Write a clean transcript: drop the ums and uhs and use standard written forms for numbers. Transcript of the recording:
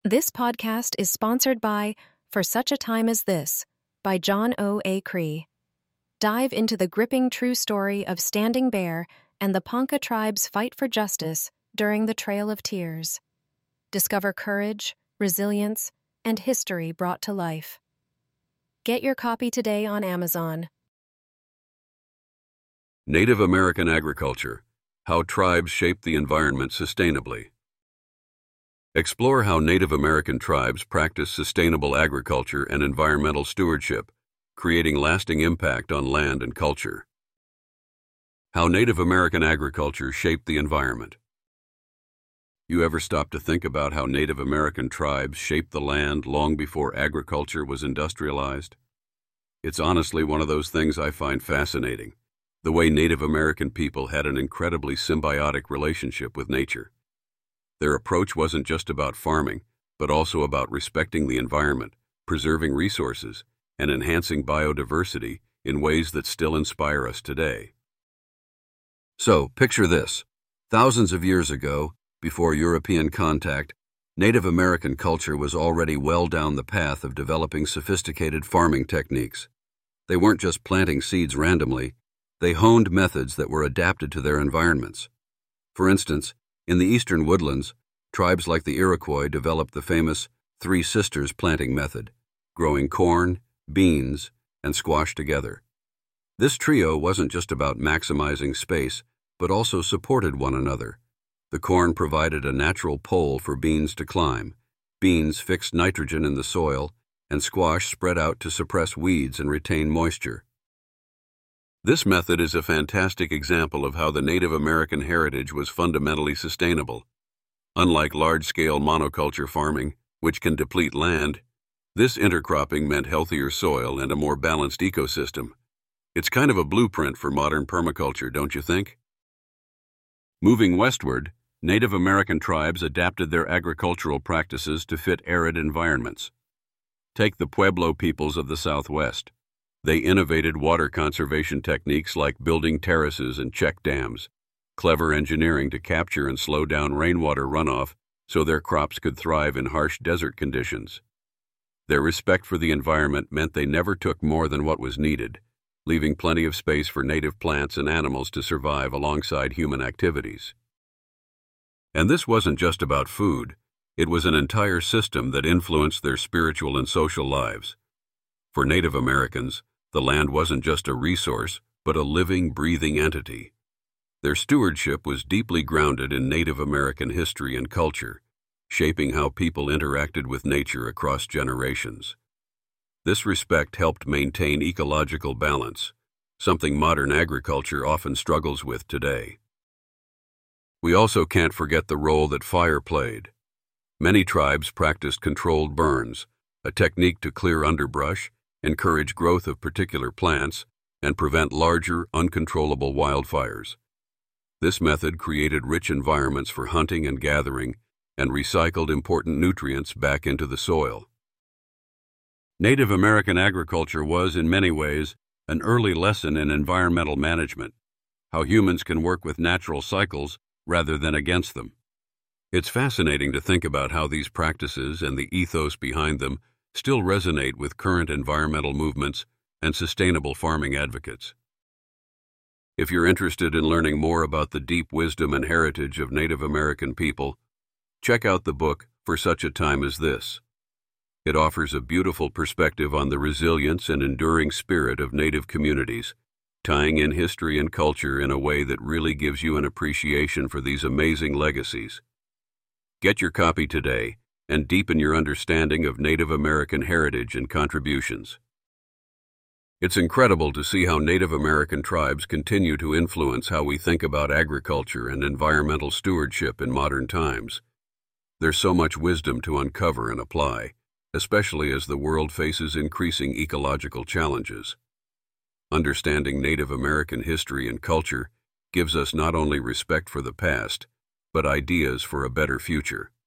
This podcast is sponsored by For Such a Time as This by John O.A. Cree. Dive into the gripping true story of Standing Bear and the Ponca tribe's fight for justice during the Trail of Tears. Discover courage, resilience, and history brought to life. Get your copy today on Amazon. Native American agriculture: how tribes shape the environment sustainably. Explore how Native American tribes practice sustainable agriculture and environmental stewardship, creating lasting impact on land and culture. How Native American agriculture shaped the environment. You ever stop to think about how Native American tribes shaped the land long before agriculture was industrialized? It's honestly one of those things I find fascinating, the way Native American people had an incredibly symbiotic relationship with nature. Their approach wasn't just about farming, but also about respecting the environment, preserving resources, and enhancing biodiversity in ways that still inspire us today. So, picture this. Thousands of years ago, before European contact, Native American culture was already well down the path of developing sophisticated farming techniques. They weren't just planting seeds randomly, they honed methods that were adapted to their environments. For instance, in the eastern woodlands, tribes like the Iroquois developed the famous Three Sisters planting method, growing corn, beans, and squash together. This trio wasn't just about maximizing space, but also supported one another. The corn provided a natural pole for beans to climb, beans fixed nitrogen in the soil, and squash spread out to suppress weeds and retain moisture. This method is a fantastic example of how the Native American heritage was fundamentally sustainable. Unlike large-scale monoculture farming, which can deplete land, this intercropping meant healthier soil and a more balanced ecosystem. It's kind of a blueprint for modern permaculture, don't you think? Moving westward, Native American tribes adapted their agricultural practices to fit arid environments. Take the Pueblo peoples of the Southwest. They innovated water conservation techniques like building terraces and check dams, clever engineering to capture and slow down rainwater runoff so their crops could thrive in harsh desert conditions. Their respect for the environment meant they never took more than what was needed, leaving plenty of space for native plants and animals to survive alongside human activities. And this wasn't just about food, it was an entire system that influenced their spiritual and social lives. For Native Americans, the land wasn't just a resource, but a living, breathing entity. Their stewardship was deeply grounded in Native American history and culture, shaping how people interacted with nature across generations. This respect helped maintain ecological balance, something modern agriculture often struggles with today. We also can't forget the role that fire played. Many tribes practiced controlled burns, a technique to clear underbrush, encourage growth of particular plants, and prevent larger, uncontrollable wildfires. This method created rich environments for hunting and gathering, and recycled important nutrients back into the soil. Native American agriculture was, in many ways, an early lesson in environmental management, how humans can work with natural cycles rather than against them. It's fascinating to think about how these practices and the ethos behind them still resonate with current environmental movements and sustainable farming advocates. If you're interested in learning more about the deep wisdom and heritage of Native American people, check out the book For Such a Time as This. It offers a beautiful perspective on the resilience and enduring spirit of Native communities, tying in history and culture in a way that really gives you an appreciation for these amazing legacies. Get your copy today and deepen your understanding of Native American heritage and contributions. It's incredible to see how Native American tribes continue to influence how we think about agriculture and environmental stewardship in modern times. There's so much wisdom to uncover and apply, especially as the world faces increasing ecological challenges. Understanding Native American history and culture gives us not only respect for the past, but ideas for a better future.